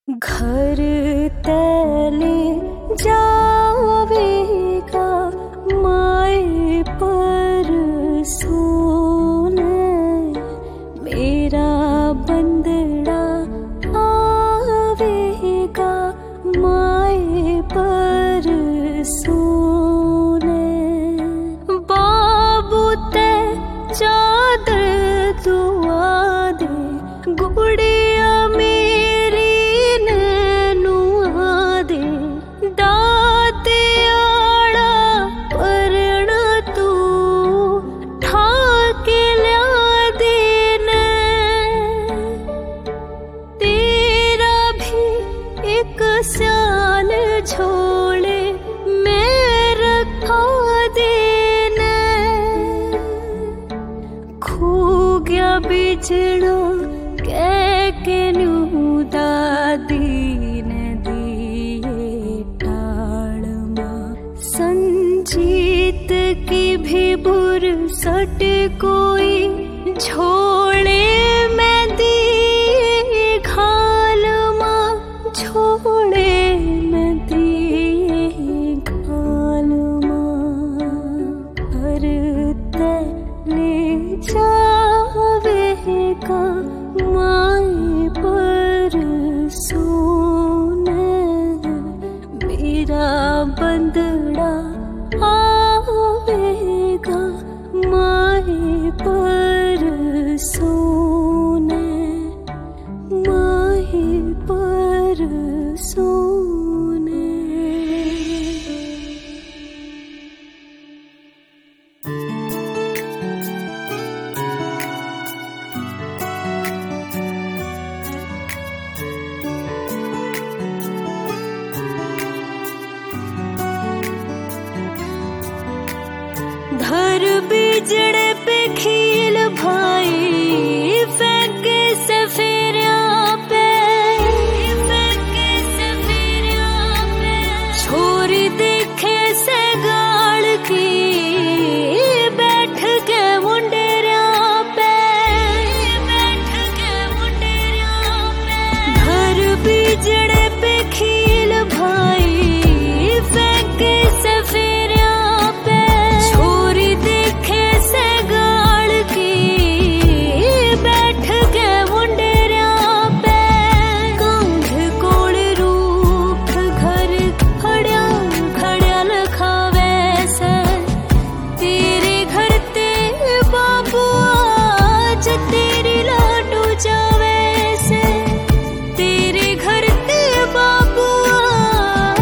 घर तले जावेगा माए पर सोने मेरा बंदड़ा आवेगा माए पर सोने बाबू ते चादर दुआ दे गुड़िया मेरी नैनुआ दे दाते आड़ा परण तू ठाके लिया देने तेरा भी एक साल छोड़े मैं रखा देने खो गया बिछड़ा कह के न्यू दादी ने दिए टाड़ मां संजीत की भी बुर सट कोई छोड़े मैं दिए घाल मां छोड़े मैं दिए घाल मां हर तले जावेगा माए पर सोने मेरा बंदड़ा आवेगा माए पर सोने माए पर सोने। घर बिजड़े पे खील भाई फेंके सफेरिया पे छोरी देखे से गाड़ की बैठ के मुंडेरिया पे घर बिजड़े पे खील भाई फेंके सफेरिया पे छोरी देखे से गाड़ की बैठ के मुंडेरिया पे कांध कोल रूख घर खड़िया खड़िया लखावे से तेरे घर ते बाबू आज तेरी लाडू जावे से तेरे घर ते बाबू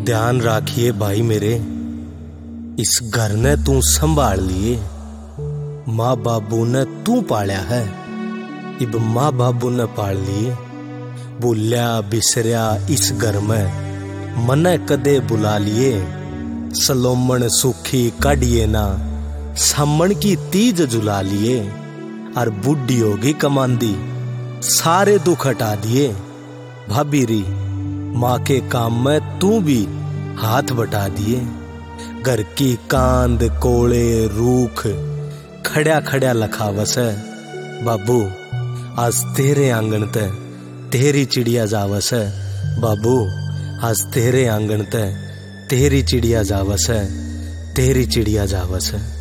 ध्यान राखिए भाई मेरे, इस घर ने तू संभाल लिए। माँ बाबू ने तू पालिया है, इब माँ बाबू ने पाल लिए। भूलिया बिसरिया इस घर में मने कदे बुला लिए। सलोमन सुखी काढ़िए ना, सामण की तीज जुला लिए। और बुढ़ी होगी कमांदी, सारे दुख हटा दिए। भाभी री माँ के काम में तू भी हाथ बटा दिए। घर की कांद कोले रूख खड़ा खड़ा लखावस है। बाबू आज तेरे आंगन ते तेरी चिड़िया जावस है। बाबू आज तेरे आंगन ते तेरी चिड़िया जावस है, तेरी चिड़िया जावस है।